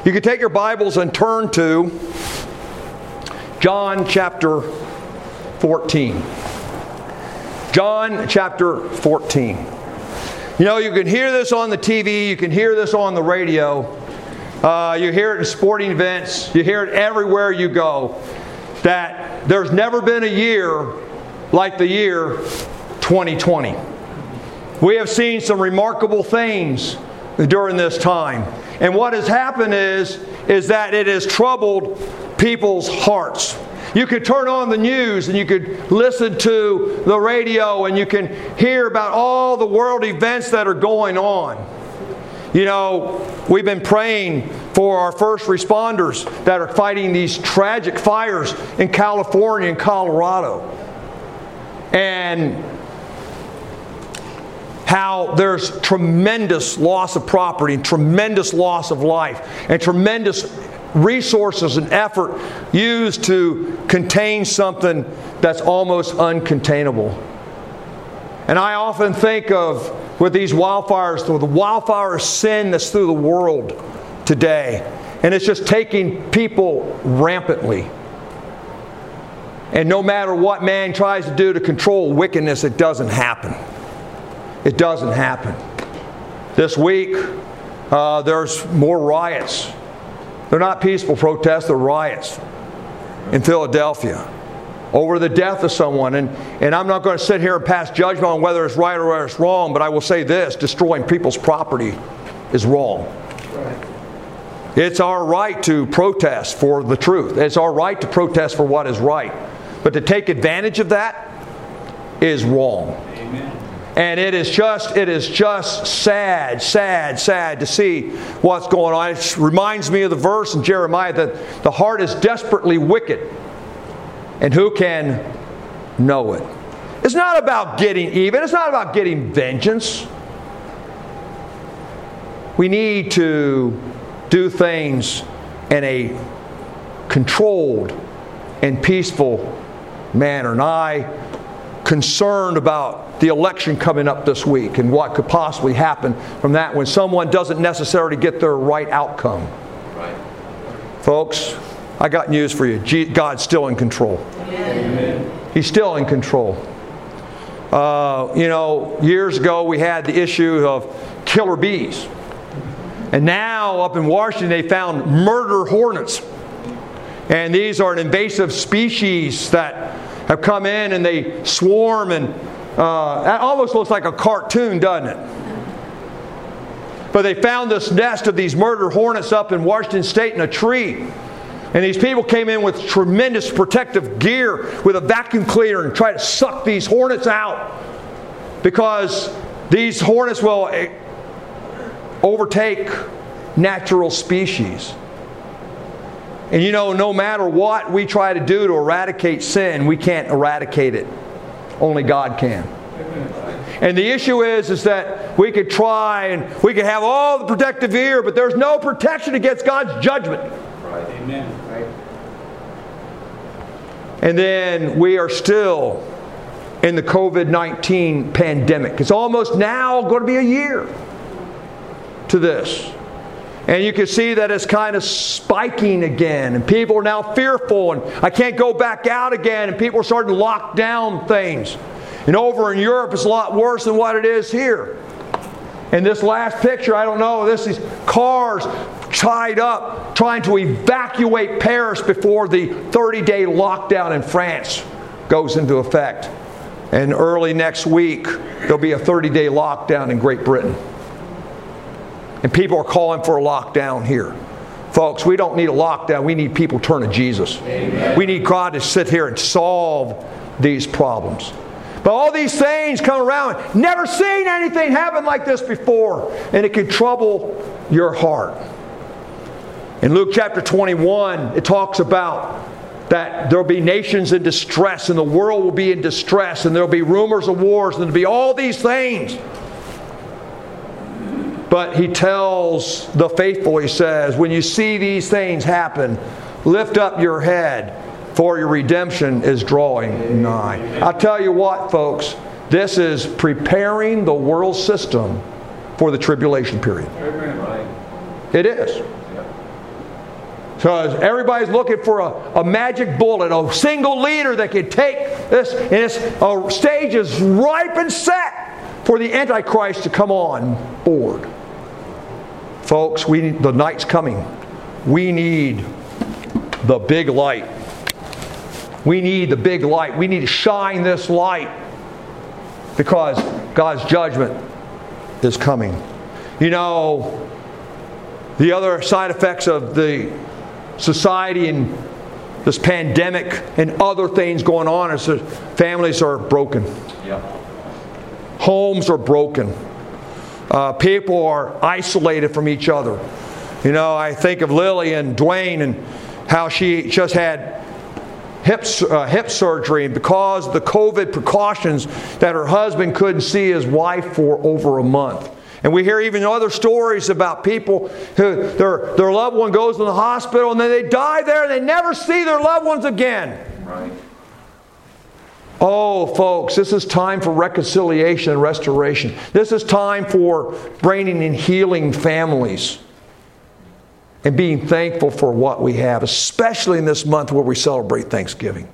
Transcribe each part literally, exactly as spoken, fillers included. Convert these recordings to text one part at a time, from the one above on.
You can take your Bibles and turn to John chapter fourteen. John chapter fourteen. You know, you can hear this on the T V, you can hear this on the radio, uh, you hear it in sporting events, you hear it everywhere you go, that there's never been a year like the year twenty twenty. We have seen some remarkable things during this time. And what has happened is, is that it has troubled people's hearts. You could turn on the news and you could listen to the radio and you can hear about all the world events that are going on. You know, we've been praying for our first responders that are fighting these tragic fires in California and Colorado. And how there's tremendous loss of property, and tremendous loss of life, and tremendous resources and effort used to contain something that's almost uncontainable. And I often think of, with these wildfires, the wildfire sin that's through the world today. And it's just taking people rampantly. And no matter what man tries to do to control wickedness, it doesn't happen. It doesn't happen. This week, uh, there's more riots. They're not peaceful protests, they're riots in Philadelphia over the death of someone. And, and I'm not going to sit here and pass judgment on whether it's right or whether it's wrong, but I will say this: destroying people's property is wrong. Right. It's our right to protest for the truth. It's our right to protest for what is right. But to take advantage of that is wrong. Amen. And it is just, it is just sad, sad, sad to see what's going on. It reminds me of the verse in Jeremiah that the heart is desperately wicked, and who can know it? It's not about getting even. It's not about getting vengeance. We need to do things in a controlled and peaceful manner. And I concerned about the election coming up this week and what could possibly happen from that when someone doesn't necessarily get their right outcome. Right. Folks, I got news for you. God's still in control. Amen. He's still in control. Uh, you know, years ago we had the issue of killer bees. And now up in Washington they found murder hornets. And these are an invasive species that have come in and they swarm, and uh, that almost looks like a cartoon, doesn't it? But they found this nest of these murder hornets up in Washington State in a tree. And these people came in with tremendous protective gear with a vacuum cleaner and tried to suck these hornets out, because these hornets will overtake natural species. And you know, no matter what we try to do to eradicate sin, we can't eradicate it. Only God can. And the issue is, is that we could try and we could have all the protective gear, but there's no protection against God's judgment. Right. Amen. Right. And then we are still in the covid nineteen pandemic. It's almost now going to be a year to this. And you can see that it's kind of spiking again. And people are now fearful. And I can't go back out again. And people are starting to lock down things. And over in Europe, it's a lot worse than what it is here. And this last picture, I don't know, this is cars tied up trying to evacuate Paris before the thirty-day lockdown in France goes into effect. And early next week, there'll be a thirty-day lockdown in Great Britain. And people are calling for a lockdown here. Folks, we don't need a lockdown. We need people to turn to Jesus. Amen. We need God to sit here and solve these problems. But all these things come around. Never seen anything happen like this before. And it can trouble your heart. In Luke chapter twenty-one, it talks about that there will be nations in distress, and the world will be in distress, and there will be rumors of wars, and there will be all these things. But he tells the faithful, he says, when you see these things happen, lift up your head, for your redemption is drawing nigh. I'll tell you what, folks, this is preparing the world system for the tribulation period. It is. Because everybody's looking for a, a magic bullet, a single leader that can take this, and this uh, stage is ripe and set for the Antichrist to come on board. Folks, we need, the night's coming. We need the big light. We need the big light. We need to shine this light because God's judgment is coming. You know, the other side effects of the society and this pandemic and other things going on is that families are broken. Yeah. Homes are broken. Uh, people are isolated from each other. You know, I think of Lily and Dwayne and how she just had hip, uh, hip surgery, and because of the COVID precautions that her husband couldn't see his wife for over a month. And we hear even other stories about people who their, their loved one goes to the hospital and then they die there and they never see their loved ones again. Right. Oh, folks, this is time for reconciliation and restoration. This is time for bringing and healing families and being thankful for what we have, especially in this month where we celebrate Thanksgiving.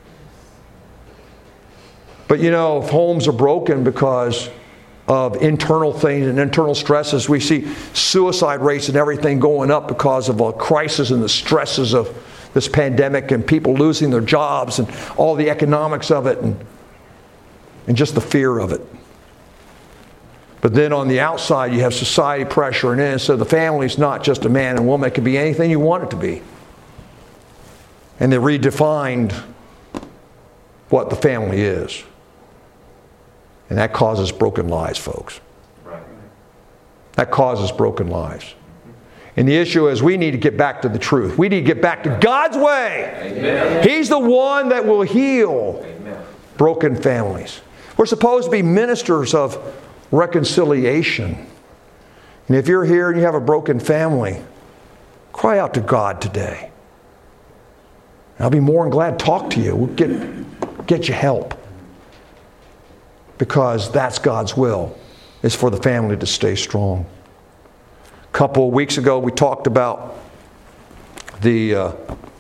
But you know, if homes are broken because of internal things and internal stresses, we see suicide rates and everything going up because of a crisis and the stresses of this pandemic and people losing their jobs and all the economics of it and, and just the fear of it. But then on the outside, you have society pressure, and then so the family's not just a man and woman. It can be anything you want it to be. And they redefined what the family is. And that causes broken lives, folks. Right. That causes broken lives. And the issue is we need to get back to the truth. We need to get back to God's way. Amen. He's the one that will heal Amen. Broken families. We're supposed to be ministers of reconciliation. And if you're here and you have a broken family, cry out to God today. I'll be more than glad to talk to you. We'll get, get you help. Because that's God's will, is for the family to stay strong. A couple of weeks ago, we talked about the uh,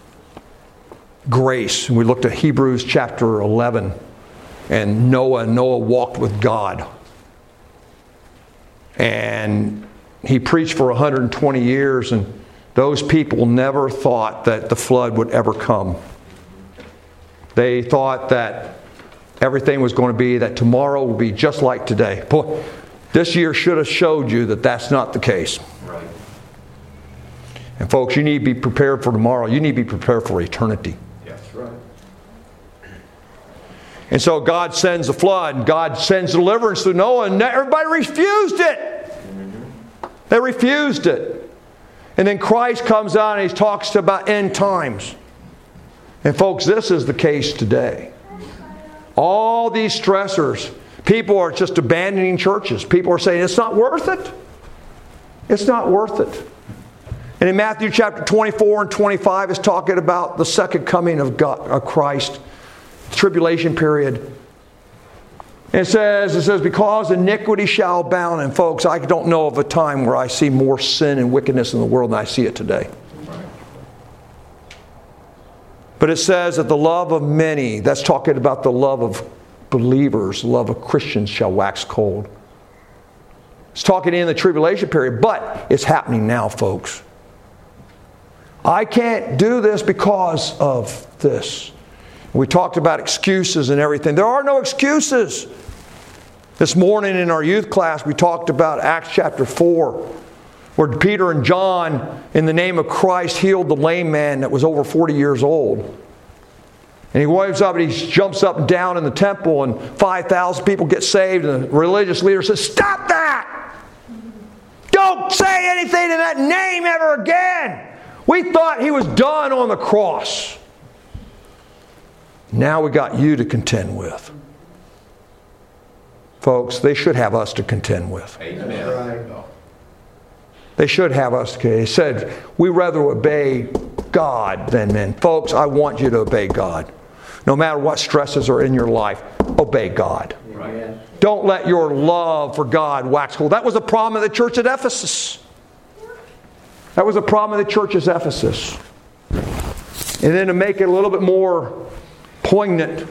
grace. And we looked at Hebrews chapter eleven. And Noah, Noah walked with God. And he preached for one hundred twenty years, and those people never thought that the flood would ever come. They thought that everything was going to be, that tomorrow will be just like today. Boy, this year should have showed you that that's not the case. Right. And folks, you need to be prepared for tomorrow. You need to be prepared for eternity. That's right. And so God sends the flood, and God sends deliverance to Noah, and everybody refused it. Mm-hmm. They refused it. And then Christ comes out and he talks about end times. And folks, this is the case today. All these stressors, people are just abandoning churches. People are saying, it's not worth it. It's not worth it. And in Matthew chapter twenty-four and twenty-five, it's talking about the second coming of God, of Christ, tribulation period. And it says, it says, because iniquity shall abound. And folks, I don't know of a time where I see more sin and wickedness in the world than I see it today. But it says that the love of many, that's talking about the love of believers, the love of Christians shall wax cold. It's talking in the tribulation period, but it's happening now, folks. I can't do this because of this. We talked about excuses and everything. There are no excuses. This morning in our youth class, we talked about Acts chapter four. Where Peter and John, in the name of Christ, healed the lame man that was over forty years old. And he waves up and he jumps up and down in the temple, and five thousand people get saved. And the religious leader says, stop that! Don't say anything in that name ever again! We thought he was done on the cross. Now we got you to contend with. Folks, they should have us to contend with. Amen. They should have us. He said, we rather obey God than men. Folks, I want you to obey God. No matter what stresses are in your life, obey God. Right. Don't let your love for God wax cold. That was a problem of the church at Ephesus. That was a problem of the church at Ephesus. And then to make it a little bit more poignant,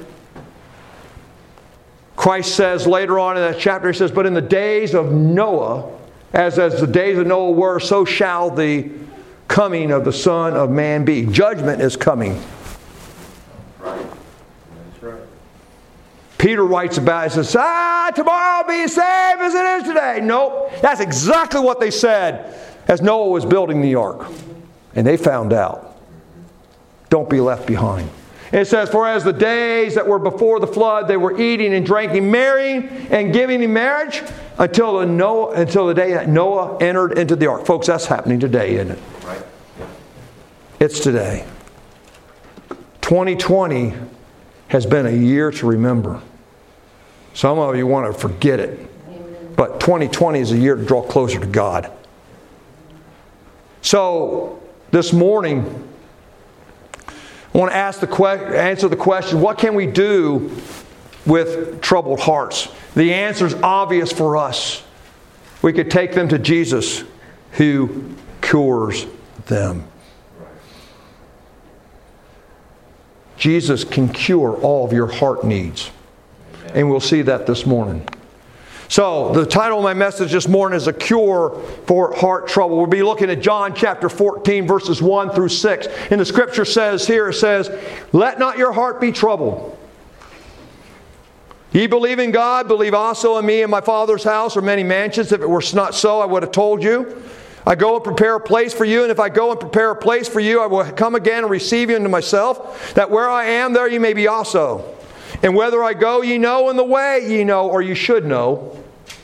Christ says later on in that chapter, He says, but in the days of Noah, as, as the days of Noah were, so shall the coming of the Son of Man be. Judgment is coming. Right. That's right. Peter writes about it, says, ah, tomorrow will be as safe as it is today. Nope. That's exactly what they said as Noah was building the ark. And they found out. Don't be left behind. It says, for as the days that were before the flood, they were eating and drinking, marrying and giving in marriage until the, Noah, until the day that Noah entered into the ark. Folks, that's happening today, isn't it? Right. It's today. twenty twenty has been a year to remember. Some of you want to forget it. But twenty twenty is a year to draw closer to God. So, this morning, I want to ask the que- answer the question, what can we do with troubled hearts? The answer is obvious for us. We could take them to Jesus, who cures them. Jesus can cure all of your heart needs. And we'll see that this morning. So, the title of my message this morning is A Cure for Heart Trouble. We'll be looking at John chapter fourteen, verses one through six. And the scripture says here, it says, let not your heart be troubled. Ye believe in God, believe also in me. In my Father's house are many mansions. If it were not so, I would have told you. I go and prepare a place for you, and if I go and prepare a place for you, I will come again and receive you unto myself, that where I am, there ye may be also. And whether I go, ye know, and the way ye know, or you should know.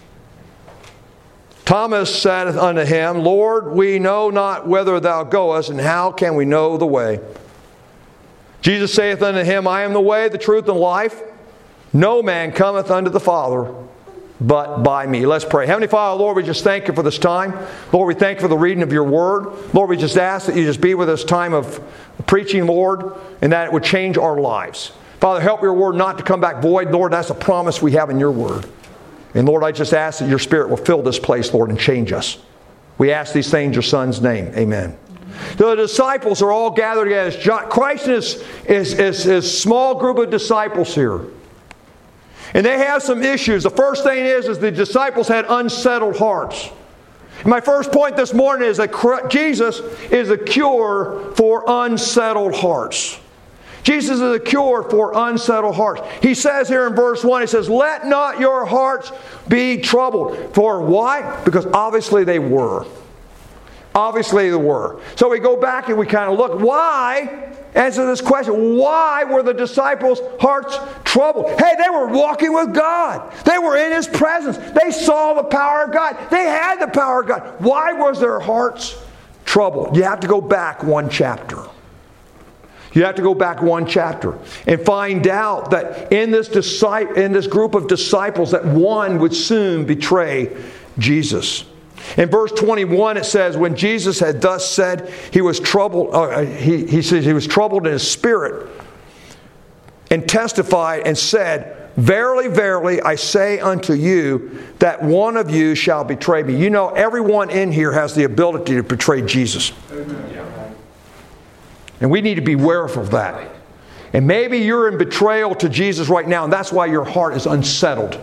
Thomas said unto him, Lord, we know not whither thou goest, and how can we know the way? Jesus saith unto him, I am the way, the truth, and the life. No man cometh unto the Father but by me. Let's pray. Heavenly Father, Lord, we just thank you for this time. Lord, we thank you for the reading of your word. Lord, we just ask that you just be with us time of preaching, Lord, and that it would change our lives. Father, help your word not to come back void. Lord, that's a promise we have in your word. And Lord, I just ask that your Spirit will fill this place, Lord, and change us. We ask these things in your Son's name. Amen. The disciples are all gathered together. Christ and his, his, his, his small group of disciples here. And they have some issues. The first thing is, is the disciples had unsettled hearts. And my first point this morning is that Jesus is a cure for unsettled hearts. Jesus is a cure for unsettled hearts. He says here in verse one, He says, let not your hearts be troubled. For why? Because obviously they were. Obviously they were. So we go back and we kind of look. Why? Answer this question. Why were the disciples' hearts troubled? Hey, they were walking with God. They were in His presence. They saw the power of God. They had the power of God. Why was their hearts troubled? You have to go back one chapter. You have to go back one chapter and find out that in this disciple, in this group of disciples, that one would soon betray Jesus. In verse twenty-one, it says, when Jesus had thus said, he was troubled. Uh, he, he says he was troubled in his spirit, and testified and said, verily, verily, I say unto you that one of you shall betray me. You know, everyone in here has the ability to betray Jesus. Amen. And we need to be aware of that. And maybe you're in betrayal to Jesus right now, and that's why your heart is unsettled.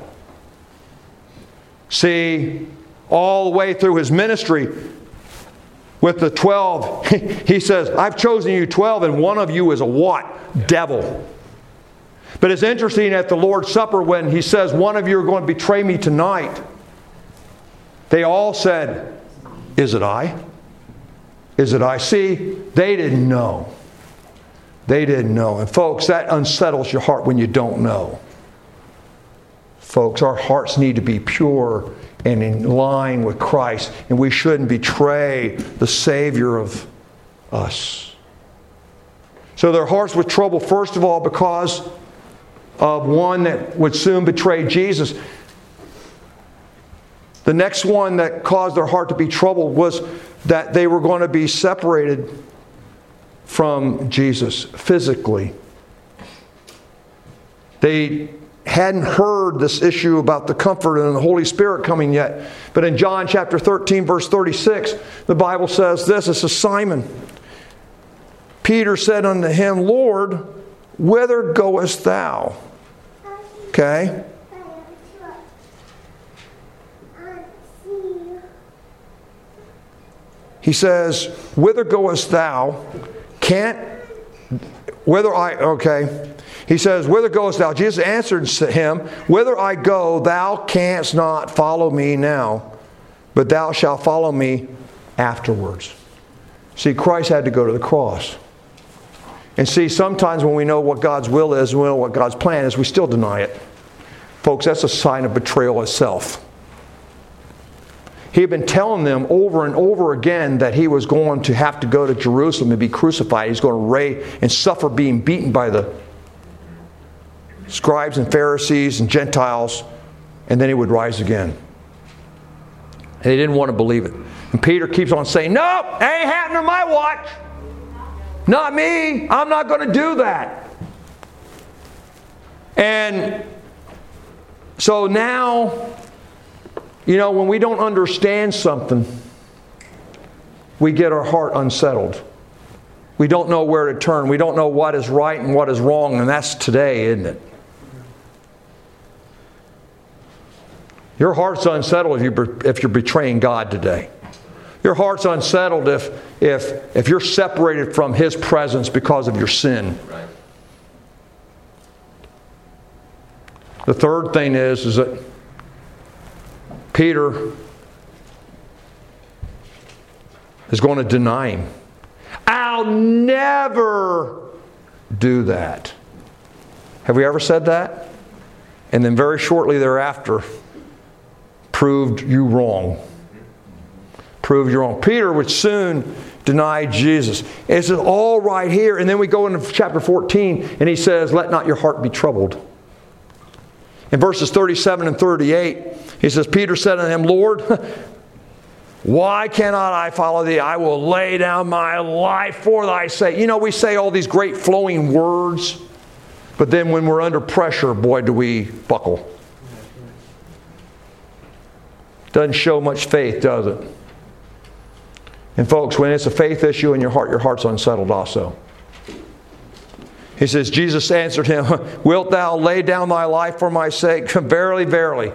See, all the way through His ministry with the twelve, He says, I've chosen you twelve, and one of you is a what? Devil. But it's interesting at the Lord's Supper when He says, one of you are going to betray me tonight. They all said, is it I? Is it I? See, they didn't know. They didn't know. And folks, that unsettles your heart when you don't know. Folks, our hearts need to be pure and in line with Christ. And we shouldn't betray the Savior of us. So their hearts were troubled, first of all, because of one that would soon betray Jesus. The next one that caused their heart to be troubled was that they were going to be separated from Jesus physically. They hadn't heard this issue about the Comforter and the Holy Spirit coming yet. But in John chapter thirteen, verse thirty-six, the Bible says this. It says, Simon, Peter said unto him, Lord, whither goest thou? Okay. He says, whither goest thou? Can't, whither I, okay. He says, whither goest thou? Jesus answered him, whither I go, thou canst not follow me now, but thou shalt follow me afterwards. See, Christ had to go to the cross. And see, sometimes when we know what God's will is, and we know what God's plan is, we still deny it. Folks, that's a sign of betrayal itself. He had been telling them over and over again that he was going to have to go to Jerusalem and be crucified. He's going to reign and suffer being beaten by the scribes and Pharisees and Gentiles, and then he would rise again. And they didn't want to believe it. And Peter keeps on saying, nope, it ain't happening on my watch. Not me. I'm not going to do that. And so now, you know, when we don't understand something, we get our heart unsettled. We don't know where to turn. We don't know what is right and what is wrong, and that's today, isn't it? Your heart's unsettled if you're, if you're betraying God today. Your heart's unsettled if, if, if you're separated from His presence because of your sin. Right. The third thing is, is that Peter is going to deny Him. I'll never do that. Have we ever said that? And then very shortly thereafter, proved you wrong. Proved you wrong. Peter would soon deny Jesus. It's all right here. And then we go into chapter fourteen, and he says, let not your heart be troubled. In verses thirty-seven and thirty-eight, he says, Peter said unto him, Lord, why cannot I follow thee? I will lay down my life for thy sake. You know, we say all these great flowing words, but then when we're under pressure, boy, do we buckle. Doesn't show much faith, does it? And folks, when it's a faith issue in your heart, your heart's unsettled also. He says, Jesus answered him, wilt thou lay down thy life for my sake? Verily, verily.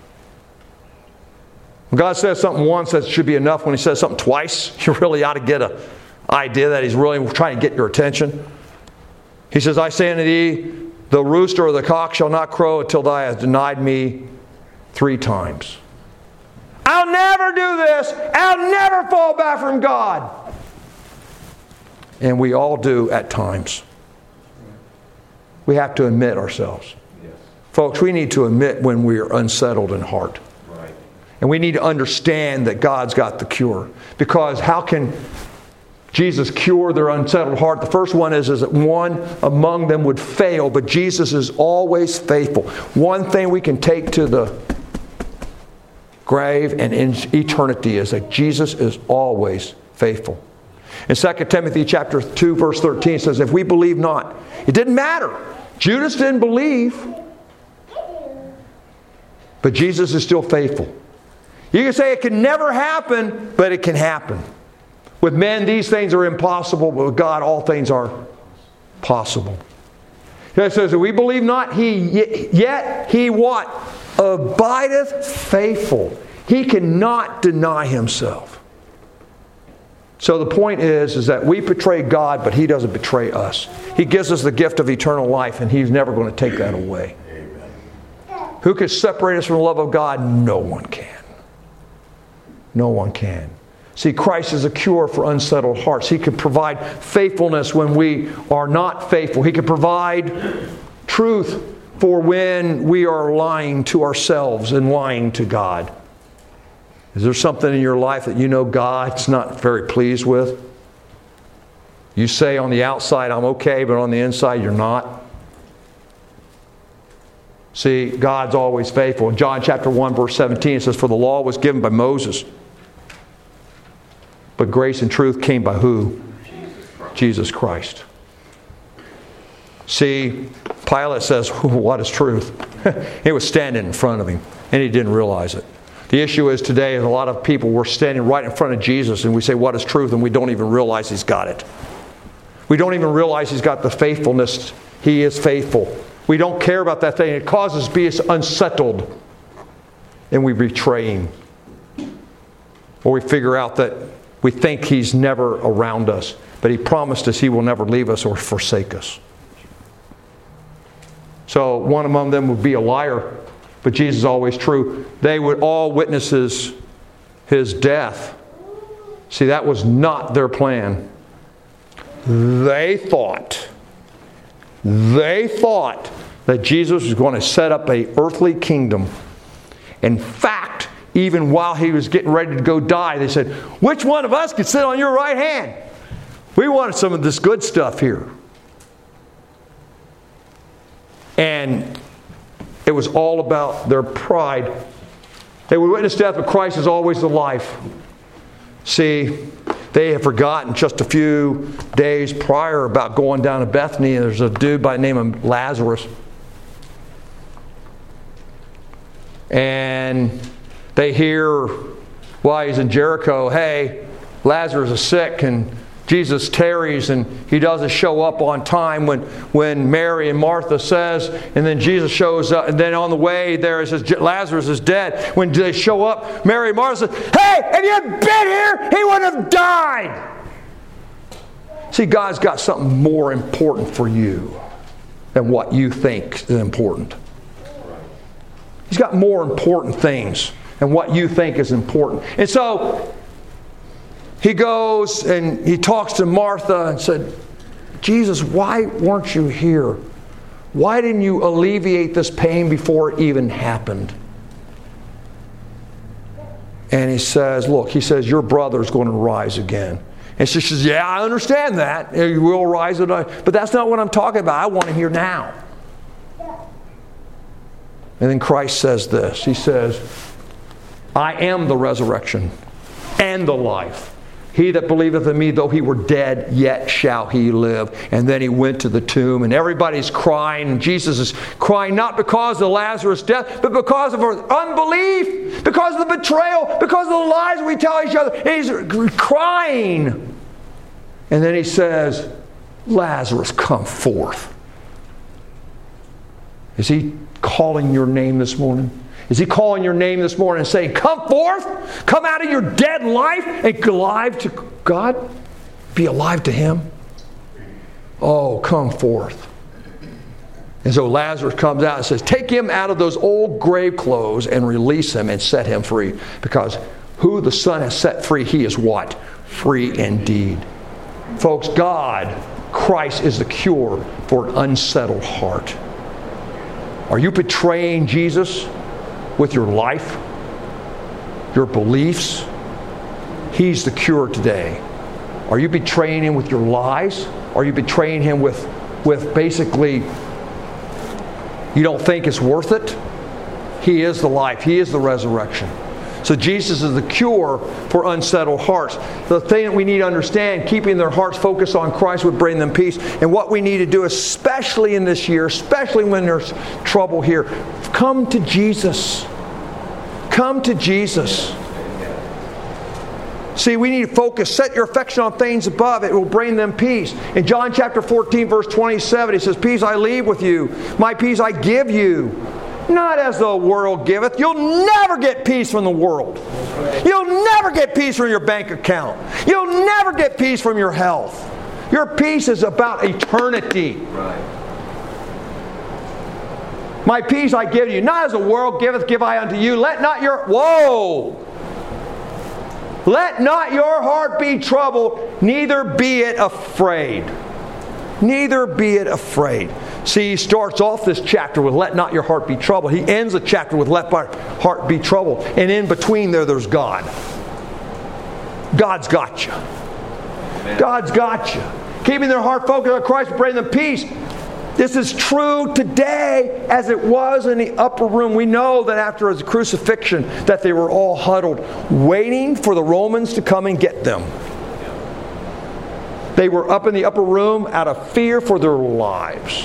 When God says something once, that should be enough. When He says something twice, you really ought to get an idea that He's really trying to get your attention. He says, I say unto thee, the rooster or the cock shall not crow until thou hast denied me three times. I'll never do this. I'll never fall back from God. And we all do at times. We have to admit ourselves. Yes. Folks, we need to admit when we are unsettled in heart. Right. And we need to understand that God's got the cure. Because how can Jesus cure their unsettled heart? The first one is, is that one among them would fail, but Jesus is always faithful. One thing we can take to the grave and in eternity is that Jesus is always faithful. In Second Timothy chapter two, verse thirteen, it says, if we believe not, it didn't matter. Judas didn't believe, but Jesus is still faithful. You can say it can never happen, but it can happen. With men, these things are impossible, but with God, all things are possible. It says, if we believe not, He yet He what? Abideth faithful. He cannot deny Himself. So the point is, is that we betray God, but He doesn't betray us. He gives us the gift of eternal life, and He's never going to take that away. Amen. Who can separate us from the love of God? No one can. No one can. See, Christ is a cure for unsettled hearts. He can provide faithfulness when we are not faithful. He can provide truth for when we are lying to ourselves and lying to God. Is there something in your life that you know God's not very pleased with? You say on the outside, I'm okay, but on the inside, you're not. See, God's always faithful. In John chapter one, verse seventeen, it says, for the law was given by Moses, but grace and truth came by who? Jesus Christ. Jesus Christ. See, Pilate says, what is truth? It was standing in front of him, and he didn't realize it. The issue is today, a lot of people, we're standing right in front of Jesus, and we say, what is truth? And we don't even realize He's got it. We don't even realize He's got the faithfulness. He is faithful. We don't care about that thing. It causes us to be unsettled. And we betray Him. Or we figure out that we think He's never around us. But He promised us He will never leave us or forsake us. So one among them would be a liar. But Jesus is always true. They would all witness His, his death. See, that was not their plan. They thought, they thought that Jesus was going to set up an earthly kingdom. In fact, even while He was getting ready to go die, they said, which one of us could sit on your right hand? We wanted some of this good stuff here. And it was all about their pride. They would witness death, but Christ is always the life. See, they have forgotten just a few days prior about going down to Bethany, and there's a dude by the name of Lazarus. And they hear while he's in Jericho, hey, Lazarus is sick, and Jesus tarries, and He doesn't show up on time when, when Mary and Martha says, and then Jesus shows up, and then on the way there it says Lazarus is dead. When they show up, Mary and Martha says, hey, if you had been here, he wouldn't have died. See, God's got something more important for you than what you think is important. He's got more important things than what you think is important. And so He goes and He talks to Martha and said, Jesus, why weren't you here? Why didn't you alleviate this pain before it even happened? And He says, look, He says, your brother's going to rise again. And she says, yeah, I understand that. He will rise. But that's not what I'm talking about. I want to hear now. And then Christ says this. He says, I am the resurrection and the life. He that believeth in me, though he were dead, yet shall he live. And then He went to the tomb, and everybody's crying. And Jesus is crying not because of Lazarus' death, but because of our unbelief, because of the betrayal, because of the lies we tell each other. And He's crying. And then He says, Lazarus, come forth. Is He calling your name this morning? Is He calling your name this morning and saying, come forth, come out of your dead life and go alive to God? Be alive to Him? Oh, come forth. And so Lazarus comes out and says, take him out of those old grave clothes and release him and set him free. Because who the Son has set free, he is what? Free indeed. Folks, God, Christ is the cure for an unsettled heart. Are you betraying Jesus with your life, your beliefs? He's the cure today. Are you betraying Him with your lies? Are you betraying Him with, with basically you don't think it's worth it? He is the life. He is the resurrection. So Jesus is the cure for unsettled hearts. The thing that we need to understand, keeping their hearts focused on Christ would bring them peace. And what we need to do, especially in this year, especially when there's trouble here, come to Jesus. Come to Jesus. See, we need to focus. Set your affection on things above. It will bring them peace. In John chapter fourteen, verse twenty-seven, He says, peace I leave with you. My peace I give you. Not as the world giveth. You'll never get peace from the world. You'll never get peace from your bank account. You'll never get peace from your health. Your peace is about eternity. My peace I give you. Not as the world giveth, give I unto you. Let not your... Whoa! Let not your heart be troubled, neither be it afraid. Neither be it afraid. See, he starts off this chapter with let not your heart be troubled. He ends the chapter with let my heart be troubled. And in between there, there's God. God's got you. God's got you. Keeping their heart focused on Christ will bring them peace. This is true today as it was in the upper room. We know that after his crucifixion that they were all huddled, waiting for the Romans to come and get them. They were up in the upper room out of fear for their lives.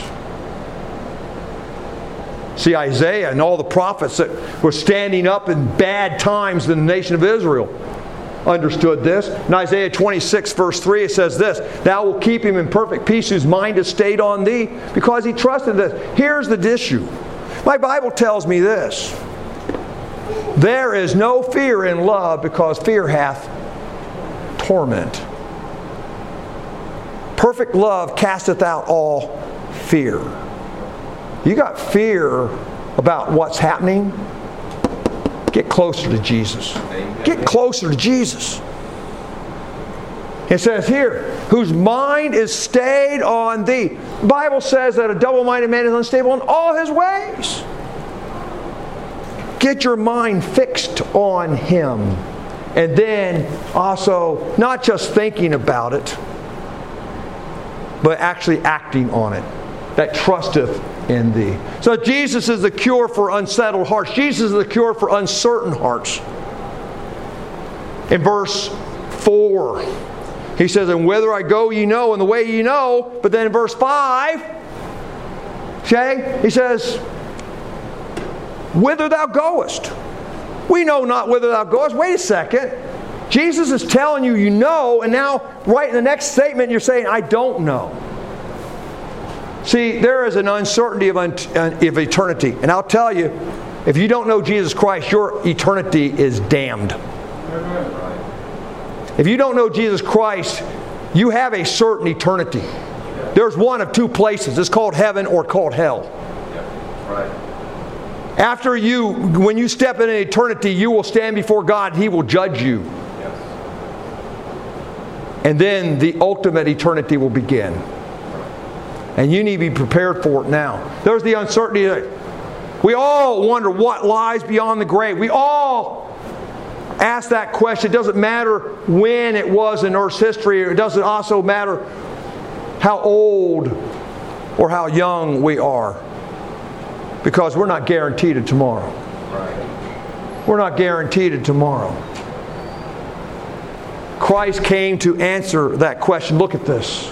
See, Isaiah and all the prophets that were standing up in bad times in the nation of Israel. understood this. In Isaiah twenty-six, verse three, it says this, Thou wilt keep him in perfect peace whose mind is stayed on thee, because he trusted this. Here's the issue. My Bible tells me this. There is no fear in love, because fear hath torment. Perfect love casteth out all fear. You got fear about what's happening? Get closer to Jesus. Get closer to Jesus. It says here, whose mind is stayed on thee. The Bible says that a double-minded man is unstable in all his ways. Get your mind fixed on Him. And then also, not just thinking about it, but actually acting on it. That trusteth in thee. So Jesus is the cure for unsettled hearts. Jesus is the cure for uncertain hearts. In verse four, He says, and whither I go ye know, and the way ye know. But then in verse five, okay, He says, whither thou goest. We know not whither thou goest. Wait a second. Jesus is telling you you know, and now right in the next statement you're saying, I don't know. See, there is an uncertainty of, un- of eternity. And I'll tell you, if you don't know Jesus Christ, your eternity is damned. If you don't know Jesus Christ, you have a certain eternity. There's one of two places. It's called heaven or called hell. Right. After you, when you step into eternity, you will stand before God. He will judge you. Yes. And then the ultimate eternity will begin. And you need to be prepared for it now. There's the uncertainty. We all wonder what lies beyond the grave. We all ask that question. It doesn't matter when it was in Earth's history. It doesn't also matter how old or how young we are. Because we're not guaranteed a tomorrow. Right. We're not guaranteed a tomorrow. Christ came to answer that question. Look at this.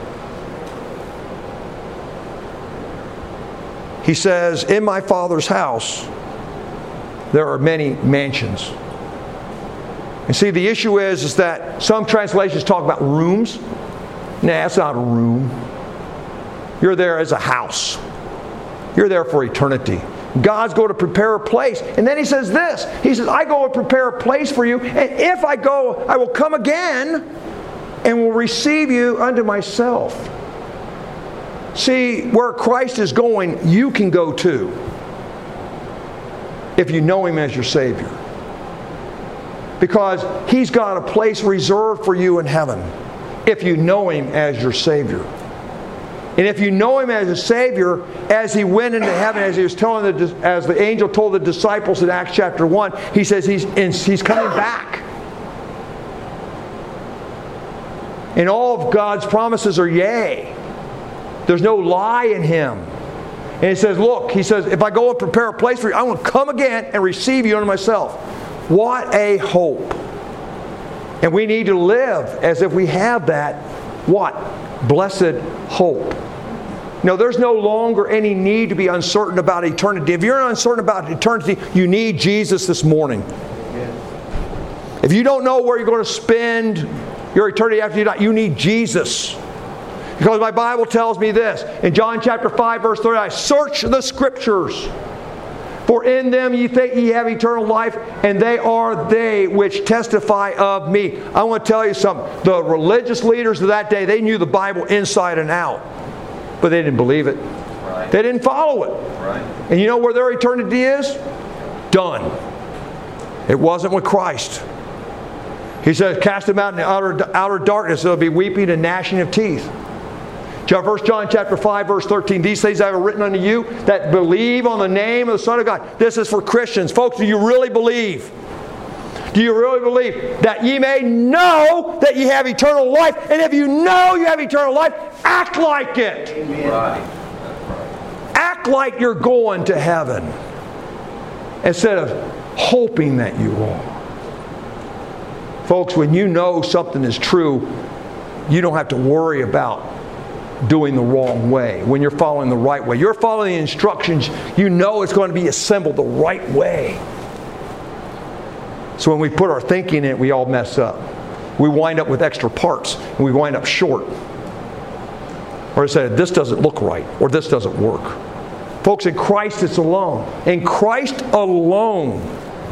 He says, in my Father's house there are many mansions. And see, the issue is, is that some translations talk about rooms. Nah, it's not a room. You're there as a house. You're there for eternity. God's going to prepare a place. And then He says this. He says, I go and prepare a place for you. And if I go, I will come again and will receive you unto myself. See, where Christ is going, you can go too. If you know Him as your Savior. Because He's got a place reserved for you in heaven. If you know Him as your Savior. And if you know Him as a Savior, as He went into heaven, as He was telling the, as the angel told the disciples in Acts chapter one, He says He's, he's coming back. And all of God's promises are yea. There's no lie in Him. And He says, look, He says, if I go and prepare a place for you, I will come again and receive you unto myself. What a hope. And we need to live as if we have that, what? Blessed hope. No, there's no longer any need to be uncertain about eternity. If you're uncertain about eternity, you need Jesus this morning. If you don't know where you're going to spend your eternity after you die, you need Jesus. Because my Bible tells me this. In John chapter five, verse thirty-nine, search the Scriptures, for in them ye think ye have eternal life, and they are they which testify of me. I want to tell you something. The religious leaders of that day, they knew the Bible inside and out. But they didn't believe it. Right. They didn't follow it. Right. And you know where their eternity is? Done. It wasn't with Christ. He says, cast them out in the outer, outer darkness. There will be weeping and gnashing of teeth. First John chapter five, verse thirteen. These things I have written unto you that believe on the name of the Son of God. This is for Christians. Folks, do you really believe? Do you really believe that ye may know that ye have eternal life? And if you know you have eternal life, act like it. Amen. Right. Act like you're going to heaven instead of hoping that you are. Folks, when you know something is true, you don't have to worry about doing the wrong way. When you're following the right way, you're following the instructions, you know it's going to be assembled the right way. So when we put our thinking in it, we all mess up. We wind up with extra parts, and we wind up short. Or say, this doesn't look right, or this doesn't work. Folks, in Christ it's alone. In Christ alone,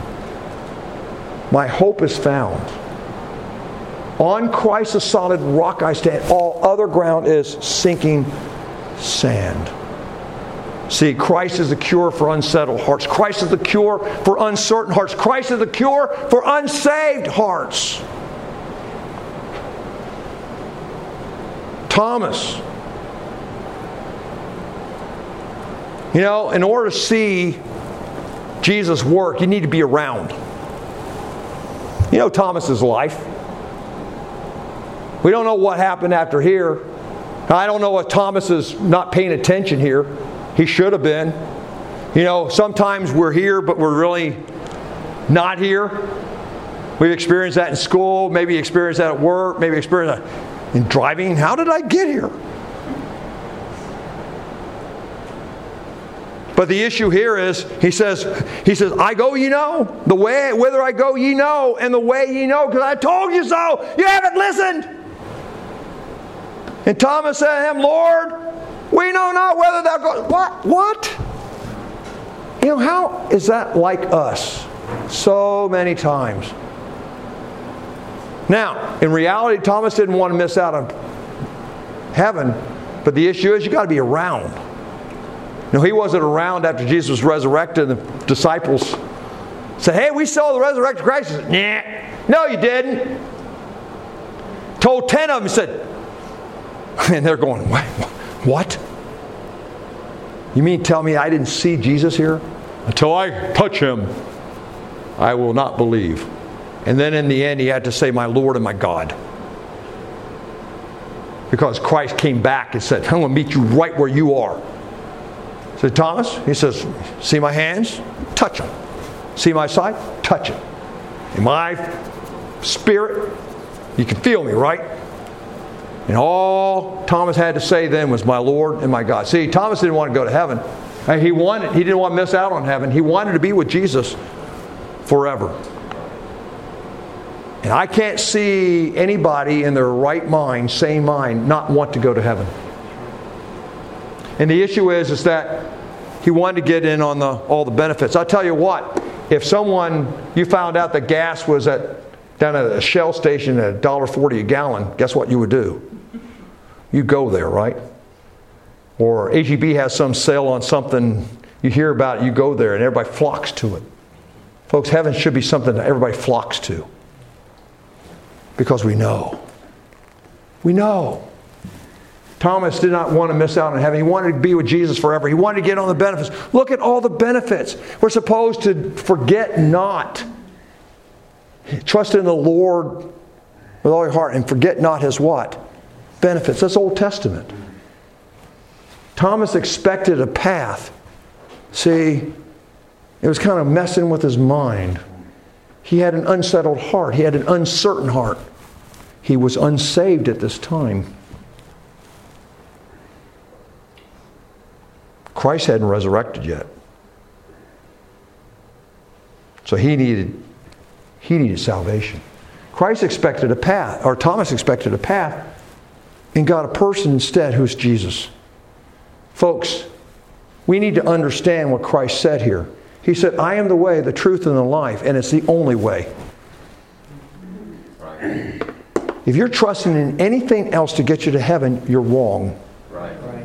my hope is found. On Christ, the solid rock I stand. All other ground is sinking sand. See, Christ is the cure for unsettled hearts. Christ is the cure for uncertain hearts. Christ is the cure for unsaved hearts. Thomas. You know, in order to see Jesus work, you need to be around. You know Thomas's life. We don't know what happened after here. I don't know if Thomas is not paying attention here. He should have been. You know, sometimes we're here, but we're really not here. We've experienced that in school, maybe experienced that at work, maybe experienced that in driving. How did I get here? But the issue here is, he says, he says, I go, ye know. The way, whither I go, ye know. And the way ye know, because I told you so. You haven't listened. And Thomas said to him, Lord, we know not whether thou goest. What? What? You know, how is that like us? So many times. Now, in reality, Thomas didn't want to miss out on heaven. But the issue is, you got to be around. No, he wasn't around after Jesus was resurrected. And the disciples said, hey, we saw the resurrected Christ. He said, nah. No, you didn't. Told ten of them, he said, and they're going, what? You mean tell me I didn't see Jesus here? Until I touch him, I will not believe. And then in the end, he had to say, my Lord and my God. Because Christ came back and said, I'm going to meet you right where you are. So Thomas, he says, see my hands? Touch them. See my side? Touch it. In my spirit, you can feel me, right? And all Thomas had to say then was, my Lord and my God. See, Thomas didn't want to go to heaven. He wanted, he didn't want to miss out on heaven. He wanted to be with Jesus forever. And I can't see anybody in their right mind, sane mind, not want to go to heaven. And the issue is, is that he wanted to get in on the all the benefits. I'll tell you what, if someone, you found out that gas was at down at a Shell station at one dollar forty a gallon, guess what you would do? You go there, right? Or H E B has some sale on something, you hear about it, you go there, and everybody flocks to it. Folks, heaven should be something that everybody flocks to. Because we know. We know. Thomas did not want to miss out on heaven. He wanted to be with Jesus forever. He wanted to get on the benefits. Look at all the benefits. We're supposed to forget not. Trust in the Lord with all your heart and forget not his what? Benefits. That's Old Testament. Thomas expected a path. See, it was kind of messing with his mind. He had an unsettled heart. He had an uncertain heart. He was unsaved at this time. Christ hadn't resurrected yet. So he needed, he needed salvation. Christ expected a path, or Thomas expected a path, and got a person instead who's Jesus. Folks, we need to understand what Christ said here. He said, I am the way, the truth, and the life, and it's the only way. Right. If you're trusting in anything else to get you to heaven, you're wrong. Right. Right.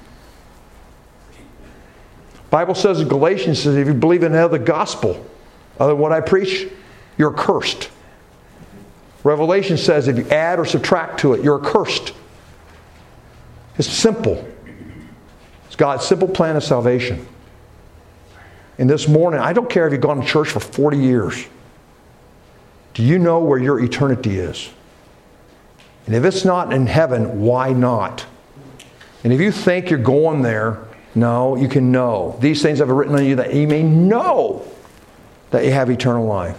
Bible says in Galatians, says, if you believe in another gospel other than what I preach, you're cursed. Revelation says if you add or subtract to it, you're cursed. It's simple. It's God's simple plan of salvation. And this morning, I don't care if you've gone to church for forty years. Do you know where your eternity is? And if it's not in heaven, why not? And if you think you're going there, no, you can know. These things I've written on you that you may know that you have eternal life.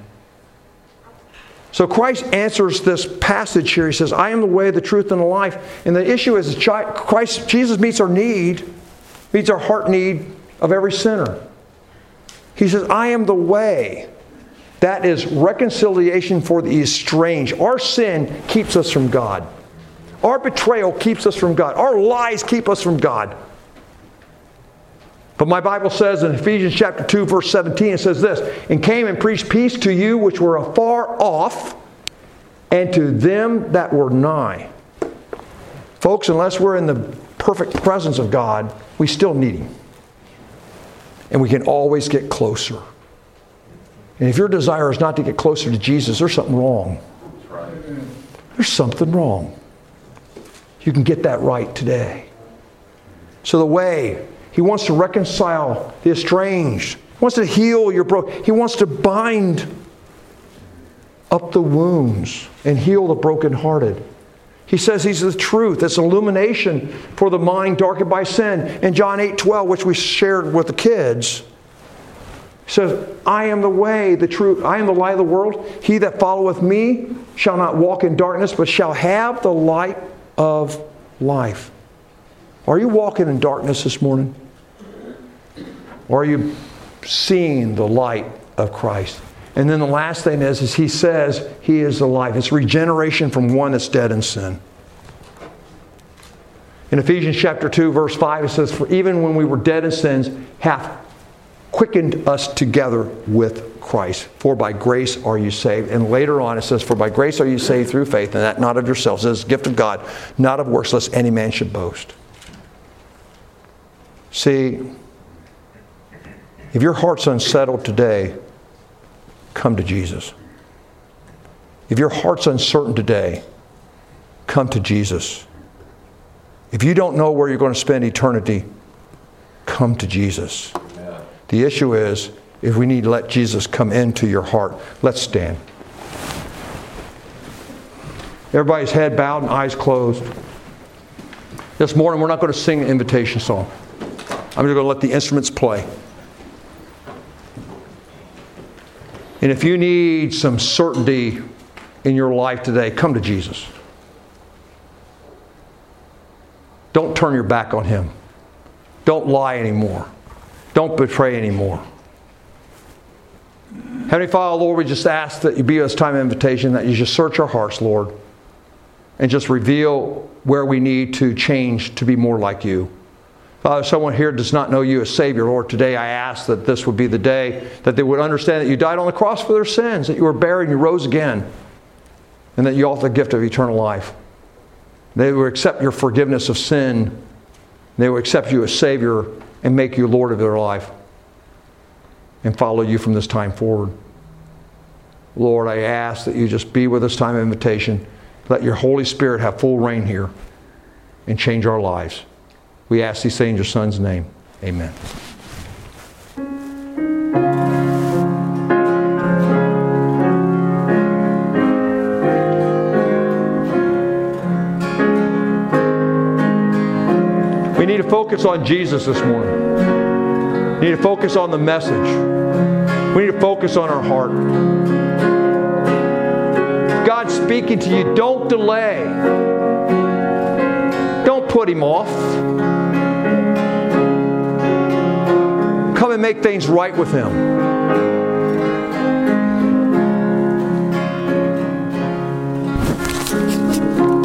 So Christ answers this passage here. He says, I am the way, the truth, and the life. And the issue is Christ, Jesus meets our need, meets our heart need of every sinner. He says, I am the way That is reconciliation for the estranged. Our sin keeps us from God. Our betrayal keeps us from God. Our lies keep us from God. But my Bible says in Ephesians chapter two, verse seventeen, it says this, and came and preached peace to you which were afar off, and to them that were nigh. Folks, unless we're in the perfect presence of God, we still need Him. And we can always get closer. And if your desire is not to get closer to Jesus, there's something wrong. There's something wrong. You can get that right today. So the way, He wants to reconcile the estranged. He wants to heal your broken. He wants to bind up the wounds and heal the brokenhearted. He says He's the truth. It's illumination for the mind darkened by sin. In John eight twelve, which we shared with the kids, He says, I am the way, the truth, I am the light of the world. He that followeth me shall not walk in darkness, but shall have the light of life. Are you walking in darkness this morning? Or are you seeing the light of Christ? And then the last thing is, is He says He is the life. It's regeneration from one that's dead in sin. In Ephesians chapter two, verse five, it says, for even when we were dead in sins, hath quickened us together with Christ. For by grace are you saved. And later on it says, for by grace are you saved through faith, and that not of yourselves. It is a gift of God, not of works, lest any man should boast. See, if your heart's unsettled today, come to Jesus. If your heart's uncertain today, come to Jesus. If you don't know where you're going to spend eternity, come to Jesus. Yeah. The issue is, if we need to let Jesus come into your heart, let's stand. Everybody's head bowed and eyes closed. This morning we're not going to sing an invitation song. I'm just going to let the instruments play. And if you need some certainty in your life today, come to Jesus. Don't turn your back on Him. Don't lie anymore. Don't betray anymore. Heavenly Father, Lord, we just ask that you be with us time of invitation, that you just search our hearts, Lord, and just reveal where we need to change to be more like you. Father, if someone here does not know you as Savior, Lord, today I ask that this would be the day that they would understand that you died on the cross for their sins, that you were buried and you rose again, and that you offer the gift of eternal life. They would accept your forgiveness of sin. They would accept you as Savior and make you Lord of their life and follow you from this time forward. Lord, I ask that you just be with us time of invitation. Let your Holy Spirit have full reign here and change our lives. We ask these things in your Son's name. Amen. We need to focus on Jesus this morning. We need to focus on the message. We need to focus on our heart. If God's speaking to you, don't delay. Don't put Him off. Come and make things right with Him.